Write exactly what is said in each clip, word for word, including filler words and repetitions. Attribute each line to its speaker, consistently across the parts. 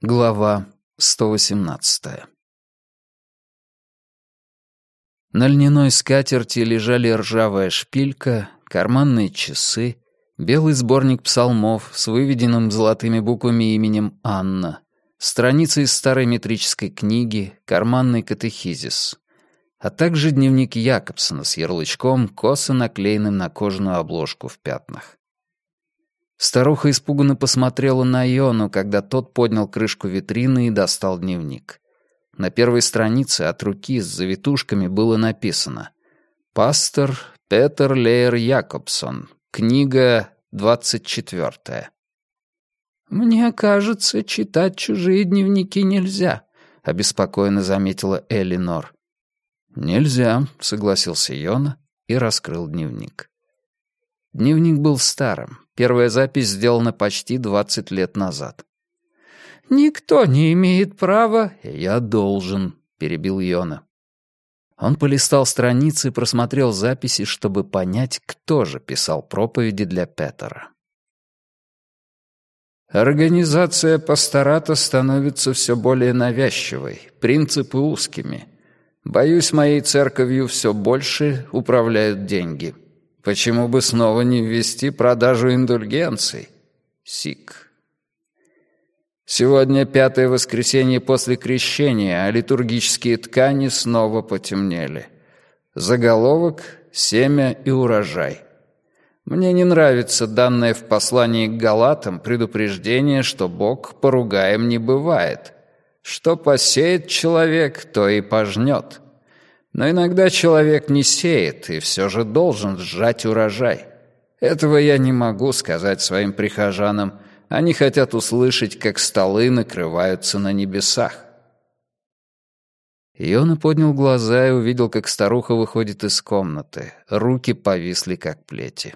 Speaker 1: Глава сто восемнадцатая. На льняной скатерти лежали ржавая шпилька, карманные часы, белый сборник псалмов с выведенным золотыми буквами именем Анна, страницы из старой метрической книги, карманный катехизис, а также дневник Якобсона с ярлычком, косо наклеенным на кожаную обложку в пятнах. Старуха испуганно посмотрела на Йону, когда тот поднял крышку витрины и достал дневник. На первой странице от руки с завитушками было написано: «Пастор Петер Лейер Якобсон. Книга двадцать четвёртая». «Мне кажется, читать чужие дневники нельзя», — обеспокоенно заметила Элинор. «Нельзя», — согласился Йона и раскрыл дневник. Дневник был старым. Первая запись сделана почти двадцать лет назад. «Никто не имеет права...» «Я должен», — перебил Йона. Он полистал страницы и просмотрел записи, чтобы понять, кто же писал проповеди для Петера. «Организация пастората становится все более навязчивой, принципы узкими. Боюсь, моей церковью все больше управляют деньги. Почему бы снова не ввести продажу индульгенций? Сик. Сегодня пятое воскресенье после крещения, а литургические ткани снова потемнели. Заголовок «Семя и урожай». Мне не нравится данное в послании к Галатам предупреждение, что Бог поругаем не бывает. Что посеет человек, то и пожнет. Но иногда человек не сеет и все же должен сжать урожай. Этого я не могу сказать своим прихожанам. Они хотят услышать, как столы накрываются на небесах». Йона поднял глаза и увидел, как старуха выходит из комнаты. Руки повисли, как плети.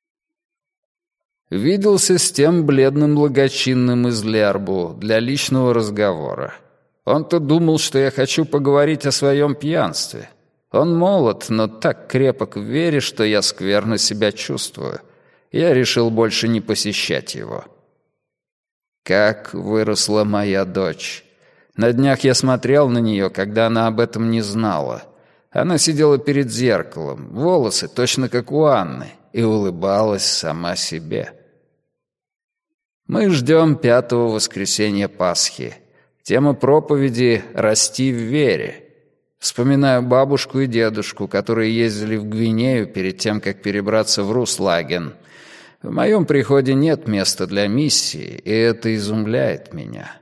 Speaker 1: «Виделся с тем бледным благочинным из Лярбу для личного разговора. Он-то думал, что я хочу поговорить о своем пьянстве. Он молод, но так крепок в вере, что я скверно себя чувствую. Я решил больше не посещать его. Как выросла моя дочь. На днях я смотрел на нее, когда она об этом не знала. Она сидела перед зеркалом, волосы точно как у Анны, и улыбалась сама себе. Мы ждем пятого воскресенья Пасхи. Тема проповеди «Расти в вере». Вспоминаю бабушку и дедушку, которые ездили в Гвинею перед тем, как перебраться в Руслаген. В моем приходе нет места для миссии, и это изумляет меня.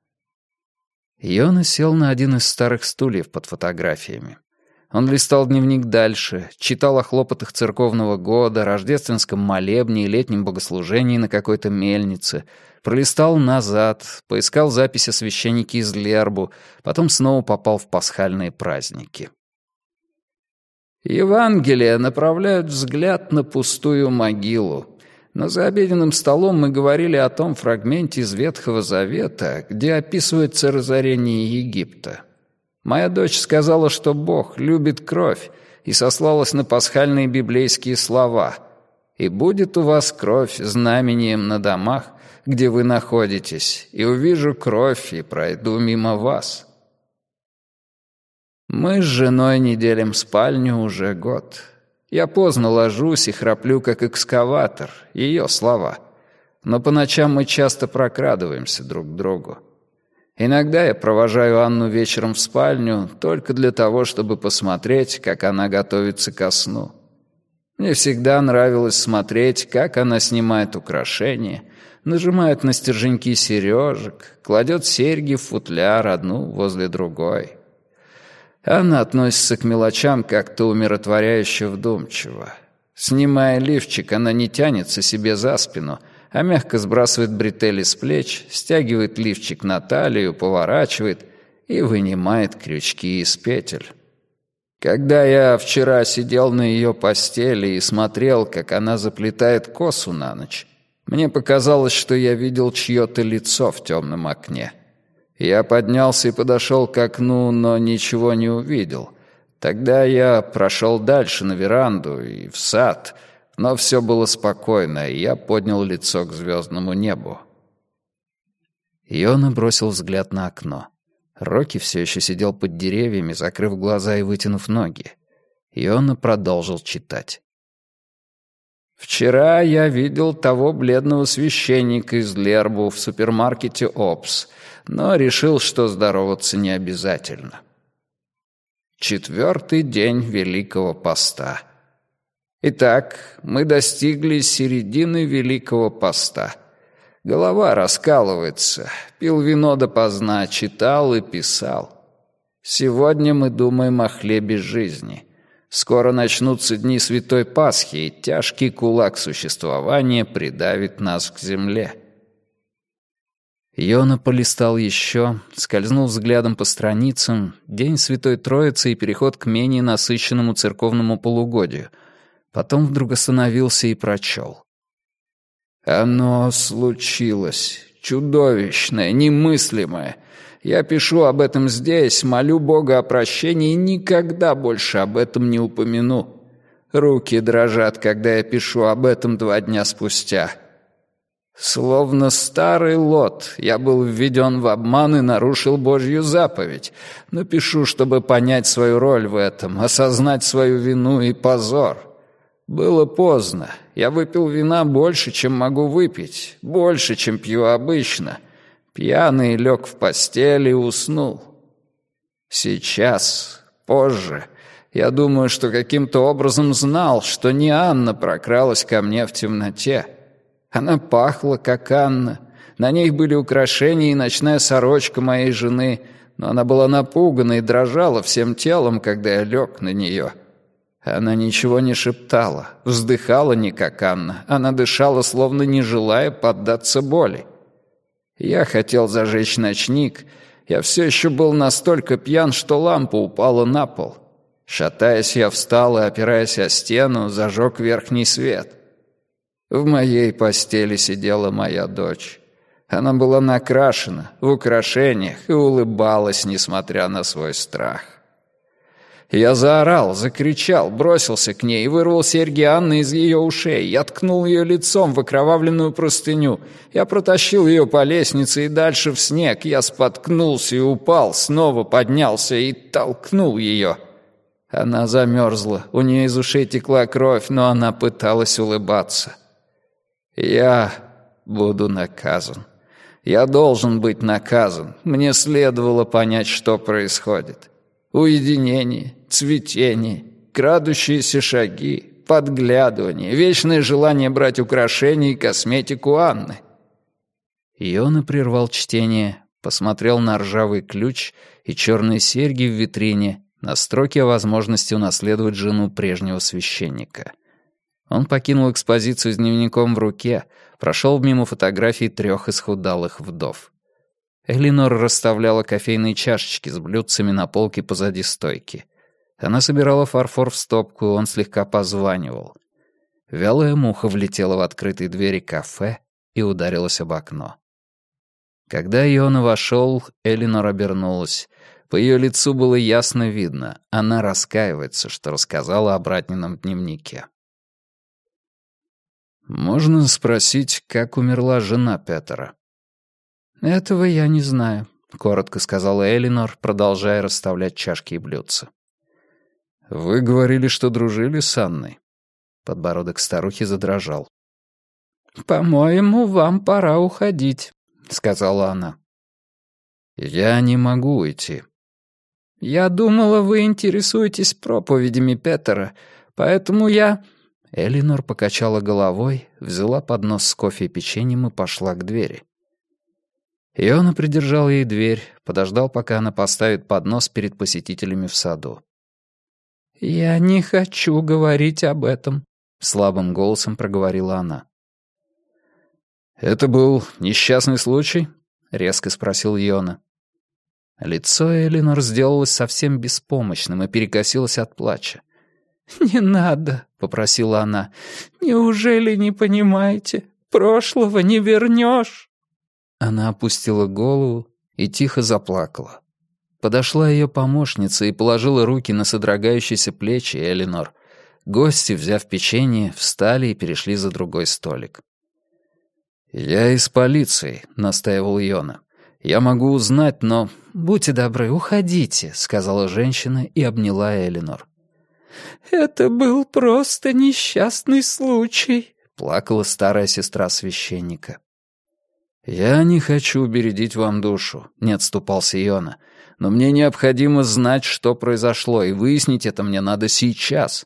Speaker 1: Йона сел на один из старых стульев под фотографиями. Он листал дневник дальше, читал о хлопотах церковного года, рождественском молебне и летнем богослужении на какой-то мельнице, пролистал назад, поискал записи о священнике из Лербу, потом снова попал в пасхальные праздники. Евангелия направляют взгляд на пустую могилу. Но за обеденным столом мы говорили о том фрагменте из Ветхого Завета, где описывается разорение Египта. Моя дочь сказала, что Бог любит кровь, и сослалась на пасхальные библейские слова: «И будет у вас кровь знамением на домах, где вы находитесь, и увижу кровь, и пройду мимо вас». Мы с женой не делим спальню уже год. Я поздно ложусь и храплю, как экскаватор, ее слова. Но по ночам мы часто прокрадываемся друг к другу. Иногда я провожаю Анну вечером в спальню только для того, чтобы посмотреть, как она готовится ко сну. Мне всегда нравилось смотреть, как она снимает украшения, нажимает на стерженьки сережек, кладет серьги в футляр одну возле другой. Она относится к мелочам как-то умиротворяюще вдумчиво. Снимая лифчик, она не тянется себе за спину, а мягко сбрасывает бретели с плеч, стягивает лифчик на талию, поворачивает и вынимает крючки из петель. Когда я вчера сидел на ее постели и смотрел, как она заплетает косу на ночь, мне показалось, что я видел чье-то лицо в темном окне. Я поднялся и подошел к окну, но ничего не увидел. Тогда я прошел дальше на веранду и в сад, но все было спокойно, и я поднял лицо к звездному небу. Йона бросил взгляд на окно. Рокки все еще сидел под деревьями, закрыв глаза и вытянув ноги. Йона продолжил читать. «Вчера я видел того бледного священника из Лербу в супермаркете «Опс», но решил, что здороваться не обязательно. Четвертый день Великого Поста. Итак, мы достигли середины Великого Поста. Голова раскалывается, пил вино допоздна, читал и писал. Сегодня мы думаем о хлебе жизни. Скоро начнутся дни Святой Пасхи, и тяжкий кулак существования придавит нас к земле». Йона полистал еще, скользнул взглядом по страницам, День Святой Троицы и переход к менее насыщенному церковному полугодию. Потом вдруг остановился и прочел. «Оно случилось, чудовищное, немыслимое. Я пишу об этом здесь, молю Бога о прощении и никогда больше об этом не упомяну. Руки дрожат, когда я пишу об этом два дня спустя. Словно старый Лот, я был введен в обман и нарушил Божью заповедь, но пишу, чтобы понять свою роль в этом, осознать свою вину и позор. Было поздно, я выпил вина больше, чем могу выпить, больше, чем пью обычно. Пьяный лег в постель и уснул. Сейчас, позже, я думаю, что каким-то образом знал, что не Анна прокралась ко мне в темноте. Она пахла, как Анна. На ней были украшения и ночная сорочка моей жены, но она была напугана и дрожала всем телом, когда я лег на нее. Она ничего не шептала, вздыхала не как Анна. Она дышала, словно не желая поддаться боли. Я хотел зажечь ночник. Я все еще был настолько пьян, что лампа упала на пол. Шатаясь, я встал и, опираясь о стену, зажег верхний свет. В моей постели сидела моя дочь. Она была накрашена, в украшениях и улыбалась, несмотря на свой страх. Я заорал, закричал, бросился к ней и вырвал серьги Анны из ее ушей. Я ткнул ее лицом в окровавленную простыню. Я протащил ее по лестнице и дальше в снег. Я споткнулся и упал, снова поднялся и толкнул ее. Она замерзла, у нее из ушей текла кровь, но она пыталась улыбаться. Я буду наказан. Я должен быть наказан. Мне следовало понять, что происходит. Уединение, цветение, крадущиеся шаги, подглядывание, вечное желание брать украшения и косметику Анны. Йона прервал чтение, посмотрел на ржавый ключ и черные серьги в витрине, на строки о возможности унаследовать жену прежнего священника. Он покинул экспозицию с дневником в руке, прошел мимо фотографий трех исхудалых вдов. Элинор расставляла кофейные чашечки с блюдцами на полке позади стойки. Она собирала фарфор в стопку, он слегка позванивал. Вялая муха влетела в открытые двери кафе и ударилась об окно. Когда Йона вошел, Элинор обернулась. По ее лицу было ясно видно, она раскаивается, что рассказала о братнином дневнике. «Можно спросить, как умерла жена Петера?» «Этого я не знаю», — коротко сказала Элинор, продолжая расставлять чашки и блюдца. «Вы говорили, что дружили с Анной?» Подбородок старухи задрожал. «По-моему, вам пора уходить», — сказала она. «Я не могу уйти». «Я думала, вы интересуетесь проповедями Петера, поэтому я...» Элинор покачала головой, взяла поднос с кофе и печеньем и пошла к двери. Йона придержал ей дверь, подождал, пока она поставит поднос перед посетителями в саду. «Я не хочу говорить об этом», — слабым голосом проговорила она. «Это был несчастный случай?» — резко спросил Йона. Лицо Элинор сделалось совсем беспомощным и перекосилось от плача. «Не надо», — попросила она. «Неужели не понимаете? Прошлого не вернешь». Она опустила голову и тихо заплакала. Подошла ее помощница и положила руки на содрогающиеся плечи Элинор. Гости, взяв печенье, встали и перешли за другой столик. «Я из полиции», — настаивал Йона. Я могу узнать, но...» «Будьте добры, уходите», — сказала женщина и обняла Элинор.
Speaker 2: «Это был просто несчастный случай»,
Speaker 1: — плакала старая сестра священника. «Я не хочу бередить вам душу», — не отступался Йона. «Но мне необходимо знать, что произошло, и выяснить это мне надо сейчас».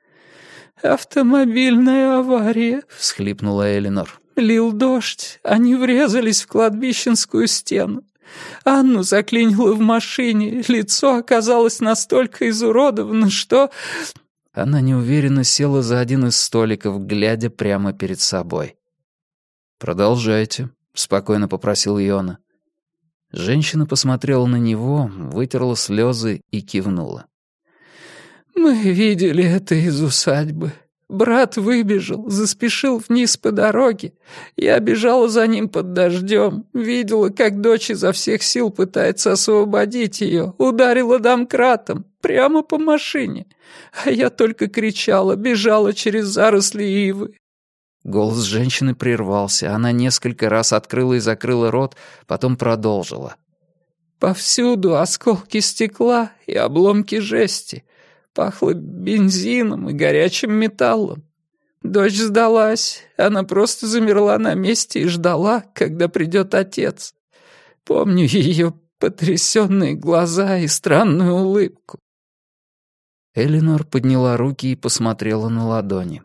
Speaker 2: «Автомобильная авария», —
Speaker 1: всхлипнула Элинор.
Speaker 2: «Лил дождь, они врезались в кладбищенскую стену. Анну заклинило в машине, лицо оказалось настолько изуродовано, что...»
Speaker 1: Она неуверенно села за один из столиков, глядя прямо перед собой. «Продолжайте», — спокойно попросил Йона. Женщина посмотрела на него, вытерла слезы и кивнула.
Speaker 2: «Мы видели это из усадьбы. Брат выбежал, заспешил вниз по дороге. Я бежала за ним под дождем, видела, как дочь изо всех сил пытается освободить ее, ударила домкратом, прямо по машине. А я только кричала, бежала через заросли ивы».
Speaker 1: Голос женщины прервался, она несколько раз открыла и закрыла рот, потом продолжила.
Speaker 2: «Повсюду осколки стекла и обломки жести. Пахло бензином и горячим металлом. Дочь сдалась, она просто замерла на месте и ждала, когда придет отец. Помню ее потрясенные глаза и странную улыбку».
Speaker 1: Элинор подняла руки и посмотрела на ладони.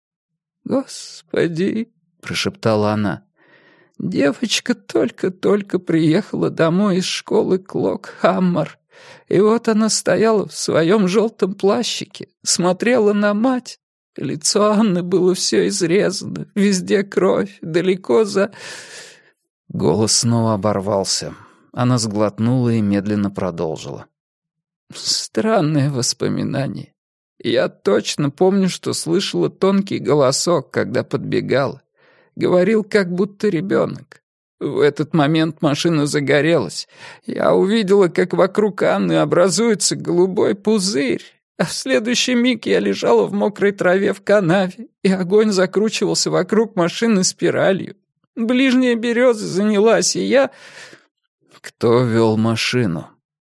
Speaker 2: «Господи!» — прошептала она. «Девочка только-только приехала домой из школы Клок-Хаммер, и вот она стояла в своем желтом плащике, смотрела на мать. Лицо Анны было все изрезано, везде кровь, далеко за...»
Speaker 1: Голос снова оборвался. Она сглотнула и медленно продолжила.
Speaker 2: «Странное воспоминание. Я точно помню, что слышала тонкий голосок, когда подбегала. Говорил, как будто ребенок. В этот момент машина загорелась. Я увидела, как вокруг Анны образуется голубой пузырь, а в следующий миг я лежала в мокрой траве в канаве, и огонь закручивался вокруг машины спиралью. Ближняя береза занялась, и я...»
Speaker 1: «Кто вел машину?»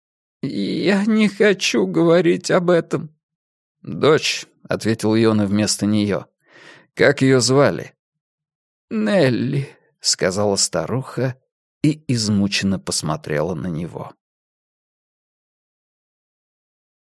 Speaker 2: «Я не хочу говорить об этом».
Speaker 1: «Дочь», — ответил Йона вместо нее. «Как ее звали?»
Speaker 2: «Нелли»,
Speaker 1: — сказала старуха и измученно посмотрела на него.